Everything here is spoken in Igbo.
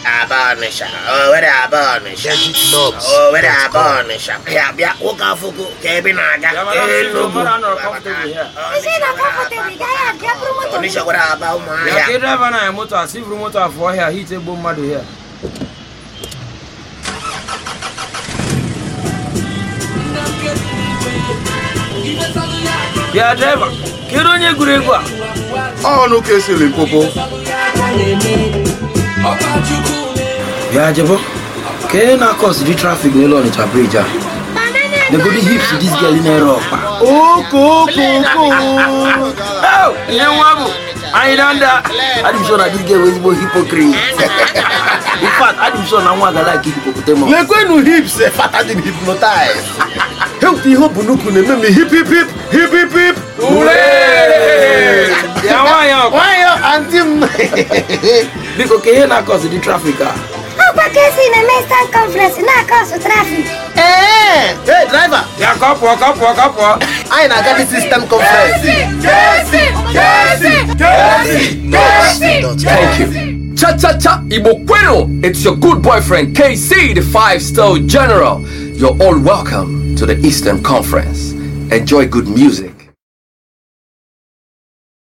Abanisha. Oh, where Abanisha. Oh, where Abanisha. Yeah, walk off. Kebinaga. Onisha, what about my motor? See, motor for here. He's a bomb mother here. Yeah, driver. Get on your good. Oh, no case in Limpopo. Yeah, Jabo. Can I cause the traffic no on the bridge? The good hips to this girl in Europe. Oh, go. Oh, you know, I don't know. I'm sure that this girl was more hypocrite. In fact, I'm sure no one like hippopotamus. Le going to hips, fatter than hypnotized. Help the hope no can make me hip. Hooray! Yeah, why Auntie? Because can I cause the traffic? Because in a Mr. Conference, not cause of traffic. Hey, driver. Yeah, walk up. I got the system conference. Thank you. Cha Ibo Bueno. It's your good boyfriend KC, the 5-star general. You're all welcome to the Eastern Conference. Enjoy good music.